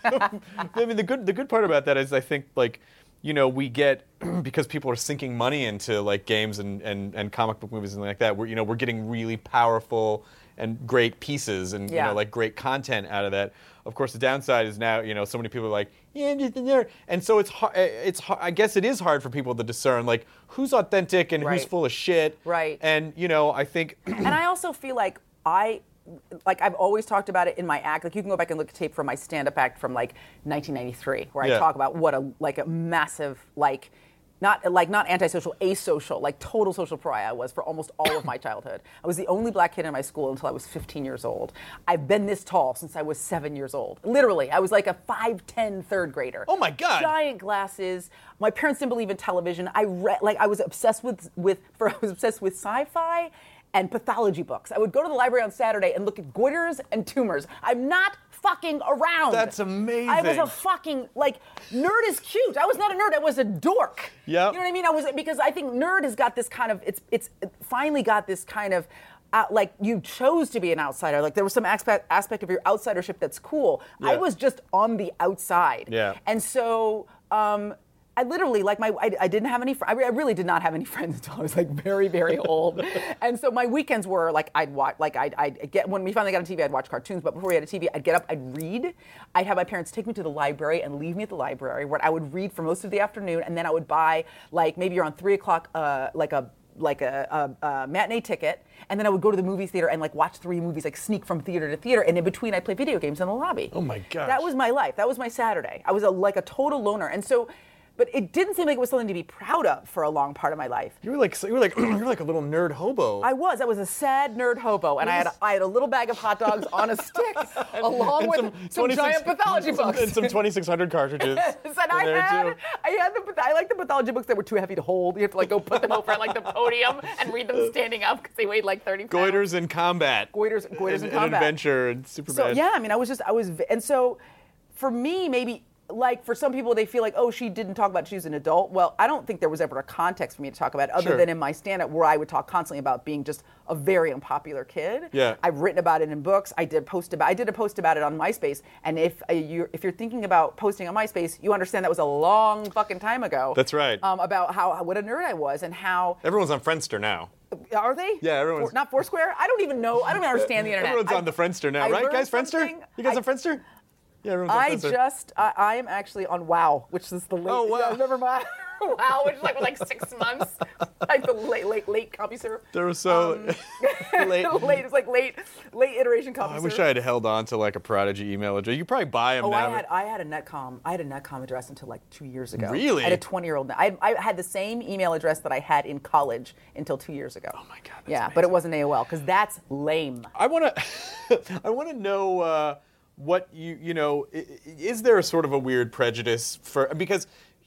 I mean, the good the good part about that is I think like, you know, we get because people are sinking money into like games and, and, and comic book movies and like that. We're you know we're getting really powerful and great pieces and
Yeah.
you know like great content out of that. Of course, the downside is now you know so many people are like yeah I'm just a nerd, and so it's hard. It's har- I guess it is hard for people to discern like who's authentic and who's
Right.
full of shit.
Right.
And you know I think
And I also feel like I, like I've always talked about it in my act. Like you can go back and look at tape from my stand-up act from like nineteen ninety-three, where
Yeah.
I talk about what a like a massive like. Not like not antisocial, asocial, like total social pariah I was for almost all of my childhood. I was the only black kid in my school until I was fifteen years old. I've been this tall since I was seven years old. Literally, I was like a five ten third grader.
Oh my God.
Giant glasses. My parents didn't believe in television. I read like I was obsessed with with for I was obsessed with sci-fi and pathology books. I would go to the library on Saturday and look at goiters and tumors. I'm not fucking around.
That's amazing.
I was a fucking like nerd is cute. I was not a nerd. I was a dork.
Yep.
You know what I mean? I was because I think nerd has got this kind of it's it's it finally got this kind of uh, like you chose to be an outsider. Like there was some aspect aspect of your outsidership that's cool. I
Yeah.
was just on the outside.
Yeah.
And so. Um, I literally, like, my, I, I didn't have any, fr- I, re- I really did not have any friends until I was, like, very, very old. And so my weekends were, like, I'd watch, like, I'd, I'd get, when we finally got on T V, I'd watch cartoons, but before we had a T V, I'd get up, I'd read. I'd have my parents take me to the library and leave me at the library, where I would read for most of the afternoon, and then I would buy, like, maybe around three o'clock, uh, like a, like a, a, a matinee ticket, and then I would go to the movie theater and, like, watch three movies, like, sneak from theater to theater, and in between, I'd play video games in the lobby.
Oh my gosh.
That was my life. That was my Saturday. I was a, like a total loner. And so, but it didn't seem like it was something to be proud of for a long part of my life.
you were like you were like you were like a little nerd hobo.
I was. I was a sad nerd hobo, and I had a, I had a little bag of hot dogs on a stick, along
And
with
some
some,
twenty-six
giant pathology
some-
books.
and some twenty-six hundred cartridges.
and I
in there,
had,
too.
I had the, I like the pathology books that were too heavy to hold. You have to like go put them over at like the podium and read them standing up because they weighed like thirty pounds.
Goiters in combat.
Goiters, goiters
and,
in combat.
And adventure and super
So
bad.
yeah, I mean, I was just, I was, v- and so for me, maybe like for some people, they feel like, oh, she didn't talk about she was an adult. Well, I don't think there was ever a context for me to talk about, other
Sure.
than in my stand-up where I would talk constantly about being just a very unpopular kid.
Yeah.
I've written about it in books. I did post about, I did a post about it on MySpace. And if uh, you're, if you're thinking about posting on MySpace, you understand that was a long fucking time ago.
That's right.
Um, about how what a nerd I was and how.
Everyone's on Friendster now.
Are they?
Yeah, everyone's-
For, not Foursquare. I don't even know. I don't even understand the internet.
Everyone's
I-
on the Friendster now,
I
right,
learned
guys? Friendster?
something.
You guys
I-
on Friendster? Yeah, everyone's on
I
Friendster.
just, I, I am actually on WoW, which is the late.
Oh, wow.
Yeah, never mind. WoW, which is like like six months, like the late, late, late CompuServe.
There was so late.
late, it's like late, late iteration CompuServe.
Oh, I wish I had held on to like a Prodigy email address. You could probably buy them
Oh,
now.
I had, I had a Netcom. I had a Netcom address until like two years ago.
Really?
I had a twenty-year-old. I, I had the same email address that I had in college until two years ago.
Oh my God. That's
Yeah,
amazing.
but it wasn't A O L because that's lame.
I want to. I want to know uh, what you you know. i- i- Is there a sort of a weird prejudice for because,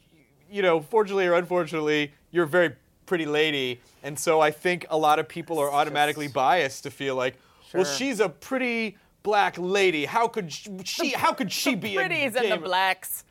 you know, fortunately or unfortunately, you're a very pretty lady, and so I think a lot of people are automatically biased to feel like, well,
Sure.
she's a pretty black lady. How could she? she how could she be a
Pretties and the
gamer?
blacks.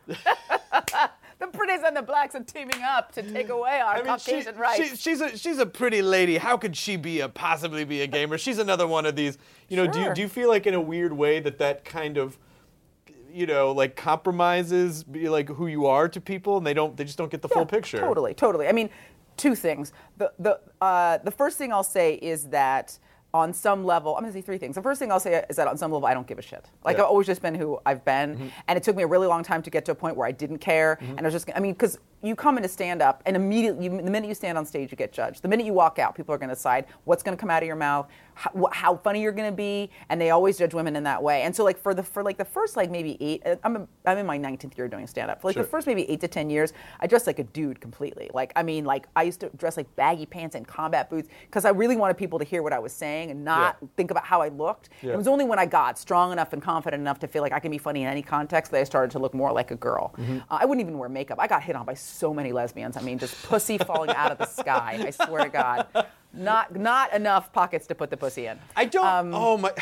The pretties and the blacks are teaming up to take away our
I mean, she,
Caucasian rights.
she, she's a she's a pretty lady. How could she be a possibly be a gamer? She's another one of these. You know, do you,
Sure.
do you feel like in a weird way that that kind of you know, like compromises be like who you are to people, and they don't, they just don't get the
Yeah,
full picture.
Totally, totally. I mean, two things. The the uh, the first thing I'll say is that on some level, I'm going to say three things. The first thing I'll say is that on some level, I don't give a shit. Like,
Yeah.
I've always just been who I've been,
Mm-hmm.
and it took me a really long time to get to a point where I didn't care, and I was just, I mean, because you come into stand-up, and immediately, you, the minute you stand on stage, you get judged. The minute you walk out, people are going to decide what's going to come out of your mouth, how, how funny you're going to be, and they always judge women in that way. And so, like, for the for like the first, like, maybe eight, I'm a, I'm in my nineteenth year doing stand-up. For like
Sure.
the first maybe eight to ten years, I dressed like a dude completely. Like, I mean, like, I used to dress like baggy pants and combat boots because I really wanted people to hear what I was saying and not
Yeah.
think about how I looked.
Yeah.
It was only when I got strong enough and confident enough to feel like I can be funny in any context that I started to look more like a girl.
Mm-hmm.
Uh, I wouldn't even wear makeup. I got hit on by so many lesbians. I mean, just pussy falling out of the sky. I swear to God. Not not enough pockets to put the pussy in.
I don't.
Um,
oh my.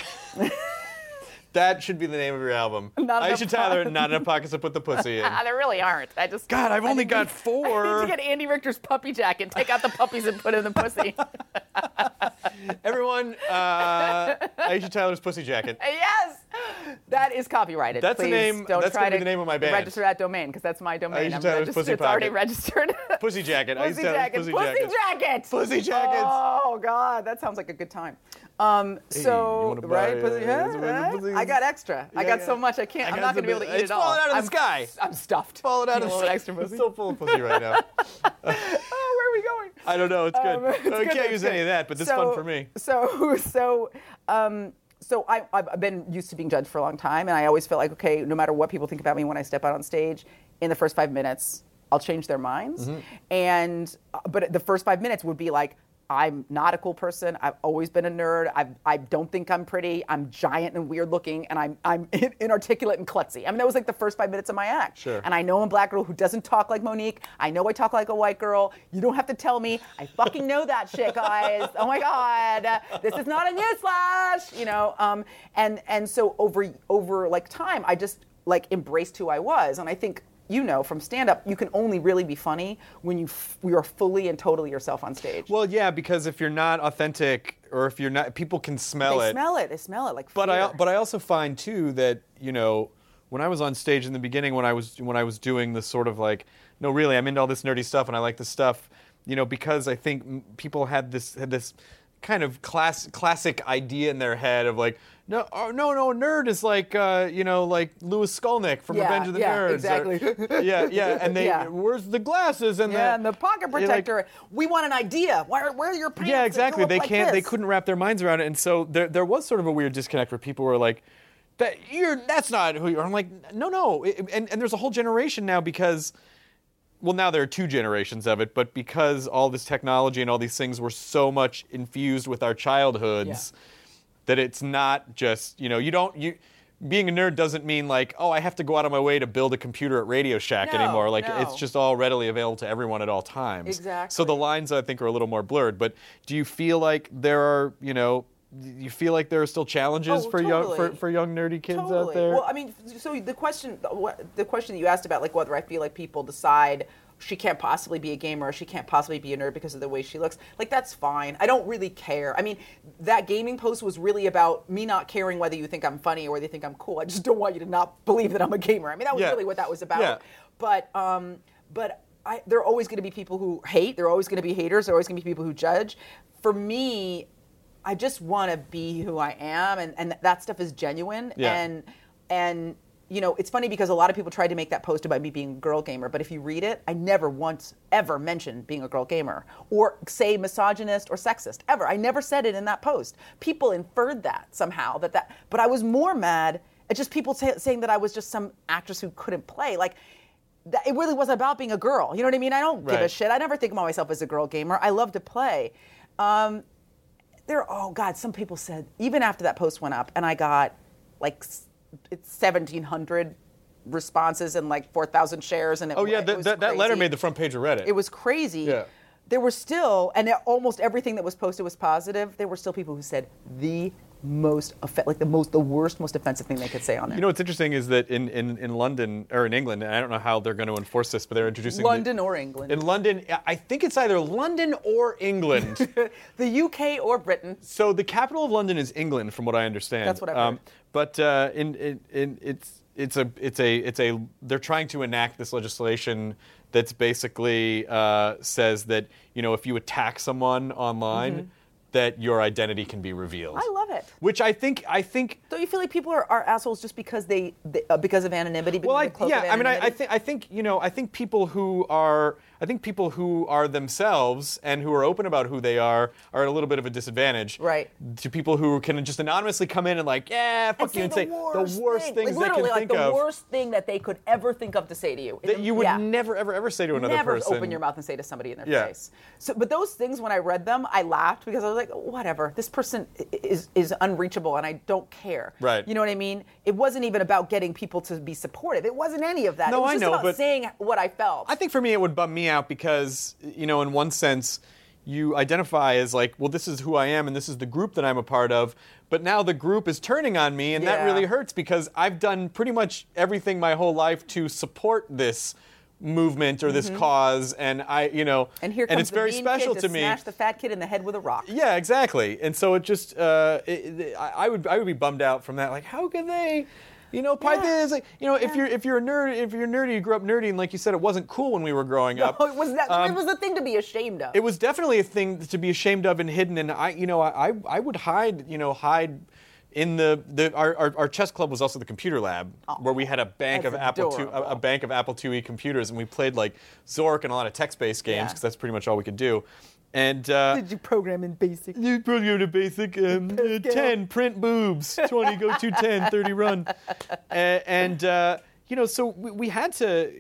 That should be the name of your album.
Not
I
enough
should Tyler,
pockets.
not enough pockets to put the pussy in.
there really aren't. I just
God, I've
I
only
need
got
to- I
four.
need to get Andy Richter's puppy jacket, take out the puppies, and put in the pussy.
Everyone, uh, Aisha Tyler's pussy jacket.
Yes, that is copyrighted.
That's the
Please
name-
Don't
that's
try
gonna be
to
the name of my band.
Register that domain because that's my domain.
Aisha
I'm
Tyler's
registered.
Pussy
It's already
Pocket.
registered.
Pussy jacket. Aisha
Pussy
Tyler's
jacket.
Pussy,
Pussy
jacket.
jacket.
Pussy jackets.
Oh God, that sounds like a good time. Um,
Hey,
so
you wanna buy,
right,
uh,
pussy, yeah,
some
right?
pussies?
I got extra. I
Yeah,
got
yeah.
so much I can't.
I
I'm
got
not gonna be able to
some-
eat
it's
it all.
falling out of the
I'm,
sky.
I'm stuffed.
Falling out
Need
of
a
the
little
sky.
extra
It's
pussy.
so full of pussy right now.
Oh, where are we going?
I don't know. It's good.
Um, it's
we
good,
can't
it's
use
good.
any of that, but this is
So-
fun for me.
So, so, um, so I, I've been used to being judged for a long time, and I always felt like, okay, no matter what people think about me when I step out on stage, in the first five minutes, I'll change their minds.
Mm-hmm.
And, uh, but the first five minutes would be like, I'm not a cool person. I've always been a nerd. I I don't think I'm pretty. I'm giant and weird looking, and I'm I'm inarticulate and klutzy. I mean, that was like the first five minutes of my act.
Sure.
And I know I'm a black girl who doesn't talk like Monique. I know I talk like a white girl. You don't have to tell me. I fucking know that shit, guys. Oh my God, this is not a newsflash. You know. Um. And and so over over like time, I just like embraced who I was, and I think. You know, from stand-up, you can only really be funny when you f- you are fully and totally yourself on stage.
Well, yeah, because if you're not authentic, or if you're not, people can smell
they
it.
smell it. They smell it like.
But
fear.
I but I also find too that, you know, when I was on stage in the beginning, when I was when I was doing this sort of like, no, really, I'm into all this nerdy stuff and I like this stuff, you know, because I think m- people had this had this kind of class classic idea in their head of like, no, oh, no, no, nerd is like, uh, you know, like Louis Skolnick from
Yeah,
Revenge of the
yeah,
Nerds. or-
exactly.
yeah, yeah, and they,
Yeah.
where's the glasses and
Yeah,
the
and the pocket
you're like-
protector. we want an idea. Where, where are your pants?
yeah,
that
exactly.
go up
They
like
can't. They
this?
couldn't wrap their minds around it, and so there, there was sort of a weird disconnect where people were like, "That you're, that's not who you are." I'm like, "No, no." It- and and there's a whole generation now because, well, now there are two generations of it, but because all this technology and all these things were so much infused with our childhoods, that it's not just, you know, you don't you. Being a nerd doesn't mean like, oh, I have to go out of my way to build a computer at Radio Shack
No,
anymore. Like,
no.
it's just all readily available to everyone at all times.
Exactly.
So the lines, I think, are a little more blurred. But do you feel like there are, you know, you feel like there are still challenges
Oh,
for young for,
totally.
for young nerdy kids
Totally.
out there?
Well, I mean, so the question, what- the question that you asked about, like whether I feel like people decide she can't possibly be a gamer or she can't possibly be a nerd because of the way she looks, like that's fine. I don't really care. I mean, that gaming post was really about me not caring whether you think I'm funny or whether you think I'm cool. I just don't want you to not believe that I'm a gamer. I mean, that was
Yeah.
really what that was about.
Yeah.
But, um, but I, there are always going to be people who hate. There are always going to be haters. There are always going to be people who judge. For me, I just want to be who I am, and, and that stuff is genuine.
Yeah.
And and you know, it's funny because a lot of people tried to make that post about me being a girl gamer, but if you read it, I never once ever mentioned being a girl gamer or say misogynist or sexist ever. I never said it in that post. People inferred that somehow that that, but I was more mad at just people say, saying that I was just some actress who couldn't play. Like, that, it really was about being a girl. You know what I mean? I don't give a
Right.
shit. I never think of myself as a girl gamer. I love to play. Um, there, oh God, some people said, even after that post went up and I got like s- it's seventeen hundred responses and like four thousand shares. And it,
oh yeah,
it
that
was
that, that letter
crazy.
made the front page of Reddit.
It was crazy.
Yeah.
There were still, and almost everything that was posted was positive. There were still people who said the most, off- like the most, the worst, most offensive thing they could say on there.
You know what's interesting is that in, in, in London, or in England, and I don't know how they're going to enforce this, but they're introducing... the-
London or England.
In London, I think it's either London or England.
The U K or Britain.
So the capital of London is England, from what I understand.
That's what I've
um,
heard.
But uh, in, in, in it's it's a it's a it's a they're trying to enact this legislation that's basically uh, says that, you know, if you attack someone online, mm-hmm. that your identity can be revealed.
I love it.
Which I think I think.
Don't you feel like people are, are assholes just because they, they uh, because of anonymity? Because
well, I,
of the cloak
yeah.
of
I mean, I, I
anonymity?
think I think you know I think people who are I think people who are themselves and who are open about who they are are at a little bit of a disadvantage.
Right.
To people who can just anonymously come in and like, yeah, fuck
and
you, and
the
say
worst
the worst
thing.
things
like,
they can
literally,
think
like
of.
the worst thing that they could ever think of to say to you.
That you would
yeah.
never, ever, ever say to another
never
person.
open your mouth and say to somebody in their
Yeah.
face. So, but those things, when I read them, I laughed because I was like, whatever. This person is is unreachable, and I don't care.
Right.
You know what I mean? It wasn't even about getting people to be supportive. It wasn't any of that.
No,
it was
I
just
know,
about
but
saying what I felt.
I think for me it would bum me out because, you know, in one sense, you identify as like, well, this is who I am and this is the group that I'm a part of. But now the group is turning on me, and
Yeah.
that really hurts because I've done pretty much everything my whole life to support this movement or this
Mm-hmm.
cause, and I, you know,
and here comes
and it's
the
very
mean
special
kid
to
to
me.
smash the fat kid in the head with a rock.
Yeah, exactly. And so it just, uh, it, it, I I would, I would be bummed out from that. Like, how can they, you know, part
Yeah.
is like, you know, if you're, if you're a nerd, if you're nerdy, you grew up nerdy, and like you said, it wasn't cool when we were growing up.
No, it was that.
Um,
it was the thing to be ashamed of.
It was definitely a thing to be ashamed of and hidden. And I, you know, I, I would hide, you know, hide. In the, the our, our our chess club was also the computer lab, oh, where we had a bank of
that's
Apple two, a,
adorable.
a bank of Apple two E computers, and we played like Zork and a lot of text-based games
Yeah.
because that's pretty much all we could do. And uh,
Did you program in BASIC?
you program in BASIC um, uh, ten print boobs, twenty go to ten, thirty run, and, and uh, you know, so we, we had to.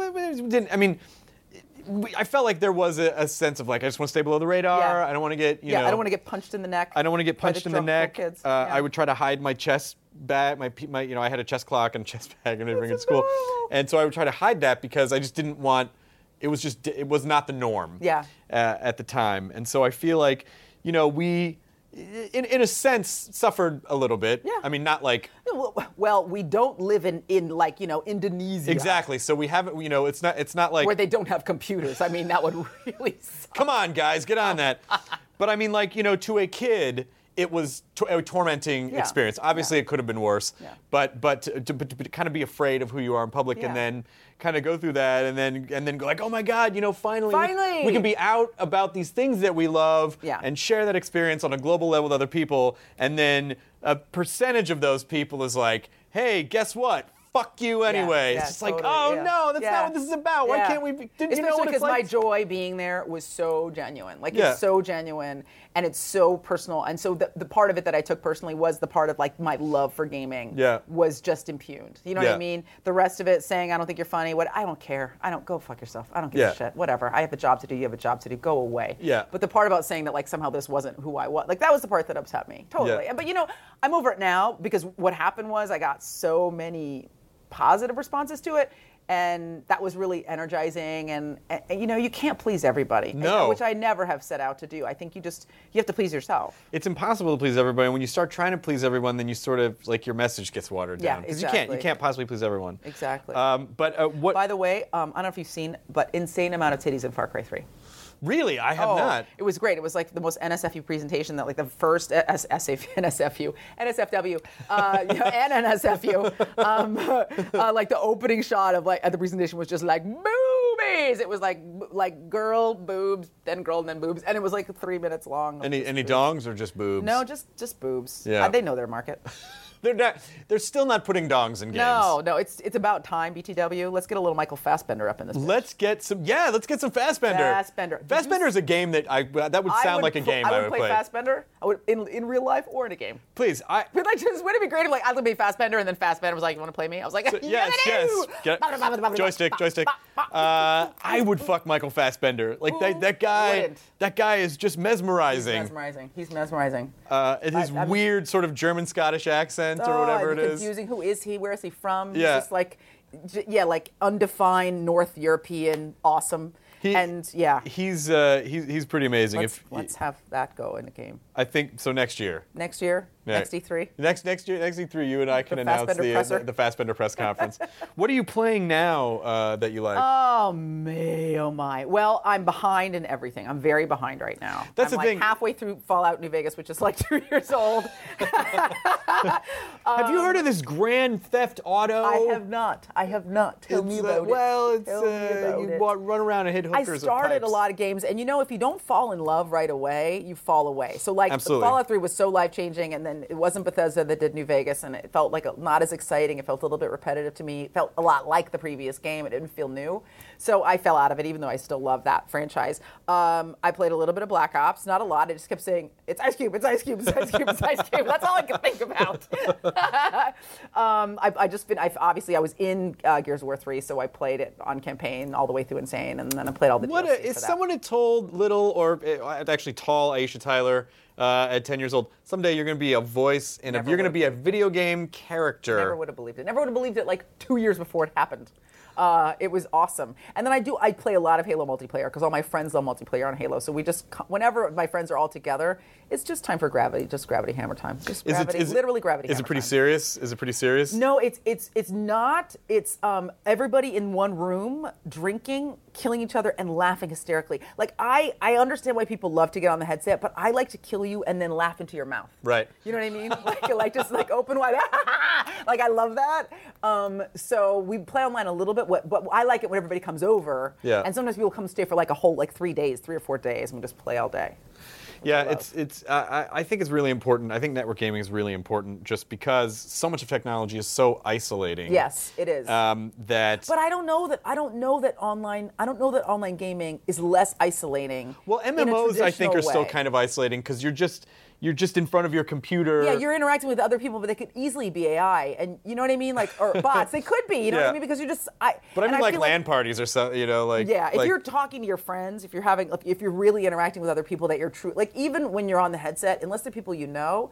It didn't I mean? We, I felt like there was a, a sense of like I just want to stay below the radar.
Yeah.
I don't want to get you
yeah,
know.
I don't want to get punched in the neck.
I don't want to get
by
punched in the
drunk
neck.
Kids.
Uh,
Yeah.
I would try to hide my chess bag, my my you know I had a chess clock and a chess bag and everything in school, and so I would try to hide that because I just didn't want. It was just it was not the norm.
Yeah.
Uh, at the time, and so I feel like you know we. In, in a sense, suffered a little bit.
Yeah.
I mean, not like
Well, we don't live in, in like, you know, Indonesia.
exactly. So we haven't, you know, it's not it's not like
Where they don't have computers. I mean, that would really suck.
come on, guys, get on that. But I mean, like, you know, to a kid, it was to- a tormenting
Yeah.
experience. Obviously,
Yeah.
it could have been worse.
Yeah.
But but to, to, to, to kind of be afraid of who you are in public,
Yeah.
and then kind of go through that, and then and then go like, oh my God, you know, finally, we-
Finally!
we, can be out about these things that we love,
Yeah.
and share that experience on a global level with other people, and then a percentage of those people is like, hey, guess what? Fuck you anyway.
Yeah,
it's just like,
totally,
oh
yeah.
no, that's
Yeah.
not what this is about. Why
Yeah.
can't we? Be, didn't
Especially
you know what it's
because my
like?
joy being there was so genuine. Like,
Yeah.
it's so genuine, and it's so personal. And so the, the part of it that I took personally was the part of, like, my love for gaming
Yeah.
was just impugned. You know what
Yeah.
I mean? The rest of it, saying, I don't think you're funny, what, I don't care. I don't, go fuck yourself. I don't give
Yeah.
a shit. Whatever. I have a job to do. You have a job to do. Go away.
Yeah.
But the part about saying that, like, somehow this wasn't who I was, like, that was the part that upset me. Totally.
Yeah.
But, you know, I'm over it now because what happened was I got so many positive responses to it, and that was really energizing. And, and you know, you can't please everybody,
No.
which I never have set out to do. I think you just you have to please yourself.
It's impossible to please everybody. And when you start trying to please everyone, then you sort of like your message gets watered
Yeah,
down because you can't you
exactly.
can't possibly please everyone.
Exactly.
Um, but uh, what?
By the way, um, I don't know if you've seen, but insane amount of titties in Far Cry three.
Really, I have
Oh,
not.
It was great. It was like the most N S F U presentation that, like, the first S- SF, N S F U, N S F W, uh, you know, and N S F U. Um, uh, like the opening shot of like at the presentation was just like boobies. It was like like girl boobs, then girl, and then boobs, and it was like three minutes long. of
Any
just
any
boobs.
dongs or just boobs?
No, just just boobs.
Yeah.
Uh, they know their market.
they're not. They're still not putting dongs in games.
No, no, it's it's about time. B T W. Let's get a little Michael Fassbender up in this. bitch.
Let's get some. Yeah, let's get some Fassbender.
Fassbender. Did you
Fassbender is a game that I that would
I
sound
would
like a
pl-
game
I
I
would,
would
play
play.
Fassbender. I would in in real life or in a game.
Please, I.
But like, just wouldn't it be great if like I would be Fassbender and then Fassbender was like, "You want to play me?" I was like,
So- yes, yes. Get it. Joystick, joystick. Uh, I would fuck Michael Fassbender. Like that, that guy.
wouldn't?
That guy is just
He's
mesmerizing.
mesmerizing. He's mesmerizing.
Uh, and his
I- I'm-
weird sort of German Scottish accent or
Oh,
whatever it
it'd be
is.
confusing. Who is he? Where is he from?
Yeah.
He's just like, j- yeah, like undefined North European, awesome.
He-
and yeah,
He's uh, he's he's pretty amazing.
let's,
if
let's have that go in a game.
I think so. Next year.
Next year,
Yeah.
next E three.
Next next year, next E three, you and I can
The
announce
Fassbender
the,
presser?
the the Fassbender press conference. What are you playing now uh, that you like?
Oh me, oh my. Well, I'm behind in everything. I'm very behind right now.
That's
I'm
the
like
thing.
halfway through Fallout New Vegas, which is like two years old.
Have you heard of this Grand Theft Auto?
I have not. I have not. Tell
It's,
me
uh,
about it.
well, it's
Tell me
uh,
about
you
it.
wa- run around and hit
I
hookers with
started a
pipes.
lot of games, and you know, if you don't fall in love right away, you fall away. So, like,
Absolutely.
Fallout three was so life changing, and then it wasn't Bethesda that did New Vegas, and it felt like a, not as exciting. It felt a little bit repetitive to me. It felt a lot like the previous game. It didn't feel new, so I fell out of it. Even though I still love that franchise, um, I played a little bit of Black Ops. Not a lot. I just kept saying, "It's Ice Cube. It's Ice Cube. It's Ice Cube. It's Ice Cube." That's all I could think about. um, I, I just been. I obviously I was in uh, Gears of War three, so I played it on campaign all the way through Insane, and then I played all the.
What
D L C
a, if
for that.
someone had told little or uh, actually tall Aisha Tyler uh, at ten years old, someday you're going to be a voice in a,
Never
you're going to
would've
be a video game character.
Never would have believed it. Never would have believed it like two years before it happened. Uh, it was awesome. And then I do, I play a lot of Halo multiplayer because all my friends love multiplayer on Halo. So we just, whenever my friends are all together, it's just time for gravity, just gravity hammer time. Just
Is
gravity,
it, is it-
literally gravity
Is
hammer
it pretty
time.
serious? Is it pretty serious?
No, it's it's it's not. It's um, everybody in one room drinking, killing each other, and laughing hysterically. Like I, I understand why people love to get on the headset, but I like to kill you and then laugh into your mouth.
Right.
You know what I mean? Like, like just like open wide. Like I love that. Um, so we play online a little bit, but but I like it when everybody comes over.
Yeah.
And sometimes people come stay for like a whole like three days, three or four days, and we just play all day.
Yeah,
I love.
it's it's. Uh, I I think it's really important. I think network gaming is really important, just because so much of technology is so isolating.
Yes, it is.
Um, that.
But I don't know that I don't know that online I don't know that online gaming is less isolating.
well,
in a
M M Os I think are
traditional
still
way.
kind of isolating because you're just you're just in front of your computer.
Yeah, you're interacting with other people, but they could easily be A I, and you know what I mean, like or bots. They could be, you know what
Yeah.
I mean, because you just. I,
But I
and
mean, like
feel
LAN parties or something, you know, like.
Yeah, if
like-
you're talking to your friends, if you're having, if you're really interacting with other people that you're true, like even when you're on the headset, unless they're people you know,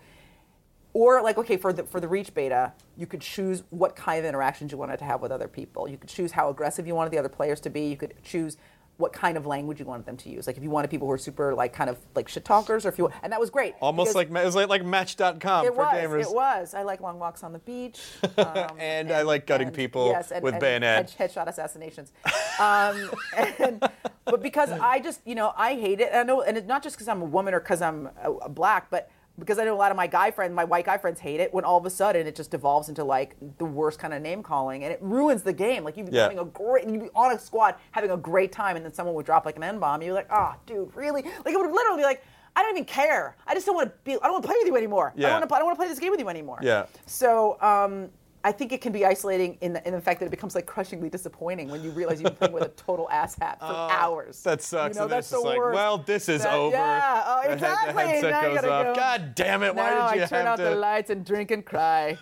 or like okay for the for the Reach beta, you could choose what kind of interactions you wanted to have with other people. You could choose how aggressive you wanted the other players to be. You could choose what kind of language you wanted them to use. Like if you wanted people who are super like kind of like shit talkers, or if you and that was great.
Almost
because
like it was like, like Match dot com
it
for
was.
gamers.
It was. I like long walks on the beach. Um,
And I like gutting people
yes, and,
with
and
bayonet.
head- headshot assassinations. um, and, but because I just, you know, I hate it. And I know, and it's not just because I'm a woman or because I'm uh, black, but because I know a lot of my guy friends, my white guy friends hate it when all of a sudden it just devolves into like the worst kind of name calling, and it ruins the game. Like you'd be
Yeah.
having a great, you'd be on a squad having a great time, and then someone would drop like an N bomb. You're like, oh, dude, really? Like it would literally be like, I don't even care. I just don't want to be. I don't want to play with you anymore. I
Yeah.
don't want to. I don't want to play this game with you anymore.
Yeah.
So. Um, I think it can be isolating in the, in the fact that it becomes like crushingly disappointing when you realize you've been playing with a total asshat for hours.
That sucks.
You know,
and then
that's
it's just
the
like,
worst.
well, this is
That-
over.
Yeah, oh,
The head-
exactly.
The headset
Now you
goes
gotta
off.
go.
God damn it! Why
now
did you
I turn
have
out
to?
the lights and drink and cry.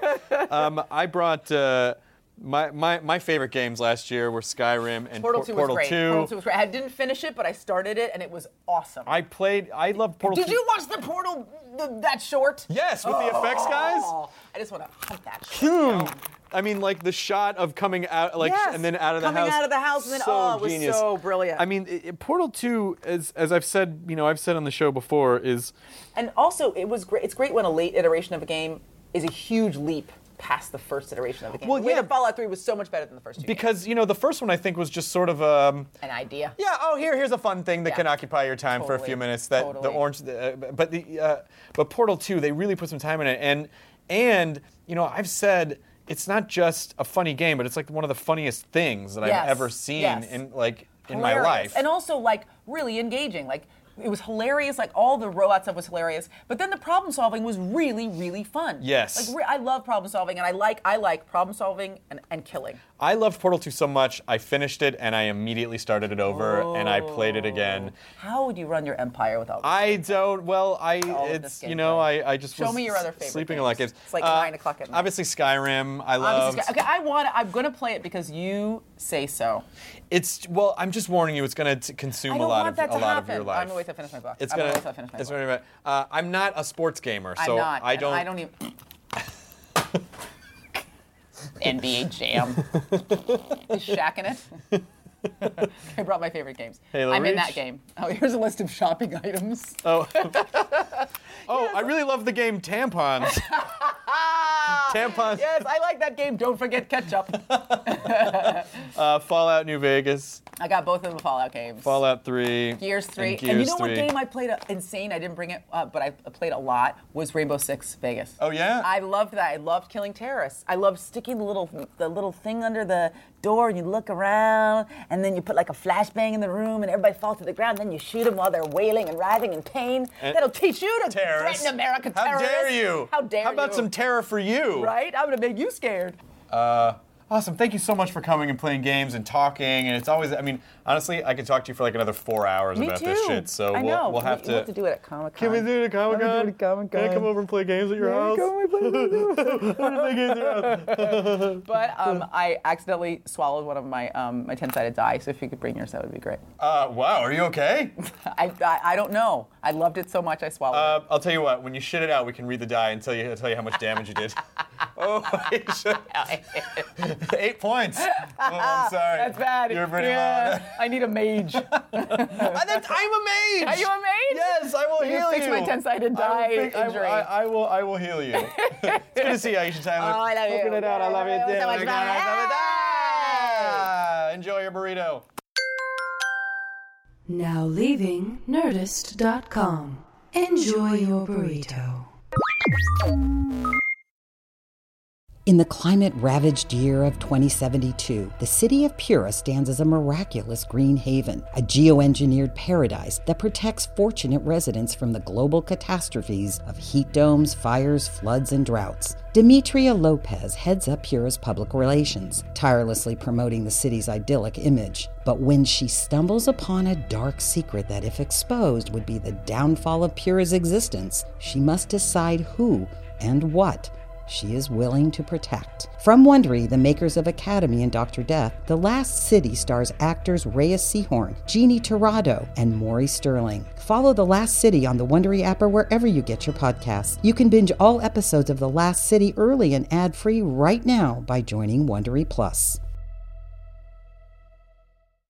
Um, I brought uh, my, my my favorite games last year were Skyrim and
Portal
Por-
two was
Portal
great.
two.
Portal two was great. I didn't finish it, but I started it and it was awesome.
I played. I loved Portal
Did
two.
you watch the Portal the, that short?
Yes, with the effects guys.
Oh, I just want to hunt that shit down.
I mean, like the shot of coming out, like,
Yes,
and then out of the
coming
house.
out of the house, and then
so
oh, it was
genius.
so brilliant.
I mean, it, it- Portal two, as as I've said, you know, I've said on the show before, is
And also, it was great. It's great when a late iteration of a game is a huge leap past the first iteration of the game.
Well,
the way
yeah.
that Fallout three was so much better than the first two.
because you know the first one I think was just sort of um,
An idea.
yeah. Oh, here here's a fun thing that
Yeah.
can occupy your time for a
Totally.
few minutes. That the
Totally.
orange, uh, but the uh, but Portal two, they really put some time in it, and and you know I've said. It's not just a funny game, but it's like one of the funniest things that
Yes.
I've ever seen
Yes.
in like in my
Hilarious.
life.
And also, like, really engaging. Like, it was hilarious. Like, all the robot stuff was hilarious. But then the problem solving was really, really fun.
Yes.
Like, re- I love problem solving, and I like I like problem solving and, and killing.
I loved Portal two so much, I finished it and I immediately started it over and I played it again.
How would you run your empire without this?
I don't, well, I,
All of
it's,
this
you know,
gameplay.
I, I just
Show
was
me your other favorite
sleeping
games.
a lot of games.
It's like
Uh,
nine o'clock at night.
Obviously Skyrim, I loved.
Obviously, okay, I want. I'm gonna play it because you say so.
It's, well, I'm just warning you, it's going to consume
I
a
don't
lot
want
of
that
a
to
lot
happen.
of your life.
I'm gonna wait till I finish my book.
It's
I'm
gonna,
gonna wait till I finish my
it's
book.
gonna, uh, I'm not a sports gamer,
I'm
so
not.
I
and
don't.
I don't even. N B A Jam. Is Shaq in it? I brought my favorite games.
Halo
I'm in
Reach.
that game. Oh, here's a list of shopping items.
Oh, oh, I really love the game Tampons. Tampons.
Yes, I like that game. Don't forget ketchup.
uh, Fallout New Vegas.
I got both of the Fallout games.
Fallout three.
Gears three.
And,
And,
Gears
you know
three.
what game I played uh, insane? I didn't bring it up, but I played a lot, was Rainbow Six Vegas.
Oh, yeah?
I loved that. I loved killing terrorists. I loved sticking the little the little thing under the door, and you look around, and then you put like a flashbang in the room, and everybody falls to the ground, then you shoot them while they're wailing and writhing in pain.
And
That'll teach you to
terrorists.
threaten America
How
terrorists.
dare you?
How dare you?
How about some terror for you?
Right? I'm going to make you scared.
Uh, awesome. Thank you so much for coming and playing games and talking. And it's always, I mean, honestly, I could talk to you for like another four hours
Me
about
too.
this shit. So
I
we'll,
know.
we'll have
we,
to.
We'll have to do it at Comic Con.
Can we do it at Comic Con?
Can we do it at Comic-Con?
Can I come over and play games at your
Yeah,
house?
come and play games.
play games at your house.
But um, I accidentally swallowed one of my um, my ten-sided die, so if you could bring yours, that would be great.
Uh, wow, are you okay?
I, I I don't know. I loved it so much I swallowed
Uh,
it.
I'll tell you what. When you shit it out, we can read the die and tell you tell you how much damage you did. Oh, I should- eight points. Oh, I'm sorry.
That's bad.
You're pretty
yeah.
loud.
I need a mage.
I think I'm a mage.
Are you a mage?
Yes, I will
You
heal
fix
you.
my ten-sided
I will
die
fix- I,
injury.
I, I will. I will heal you. It's good to see you, Aisha Tyler.
Oh, I love you.
Open it out. I love you.
So
too.
much fun.
Ah, enjoy your burrito.
Now leaving Nerdist dot com. Enjoy your burrito.
In the climate-ravaged year of twenty seventy-two, the city of Pura stands as a miraculous green haven, a geoengineered paradise that protects fortunate residents from the global catastrophes of heat domes, fires, floods, and droughts. Demetria Lopez heads up Pura's public relations, tirelessly promoting the city's idyllic image. But when she stumbles upon a dark secret that, if exposed, would be the downfall of Pura's existence, she must decide who and what she is willing to protect. From Wondery, the makers of Academy and Doctor Death, The Last City stars actors Reyes Sehorn, Jeannie Torrado, and Maury Sterling. Follow The Last City on the Wondery app or wherever you get your podcasts. You can binge all episodes of The Last City early and ad-free right now by joining Wondery Plus.